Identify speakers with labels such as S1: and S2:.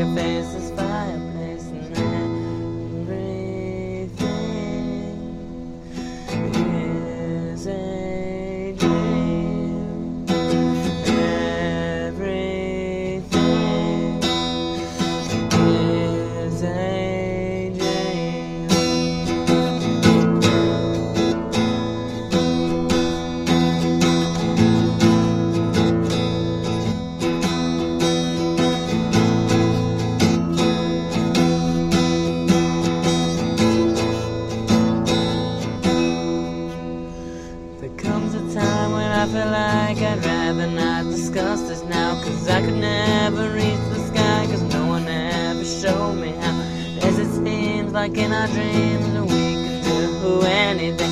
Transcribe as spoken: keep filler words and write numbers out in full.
S1: your face, this fireplace, and everything is a dream. Everything is a dream. There comes a time when I feel like I'd rather not discuss this now, 'cause I could never reach the sky, 'cause no one ever showed me how. As it seems like in our dreams that we can do anything.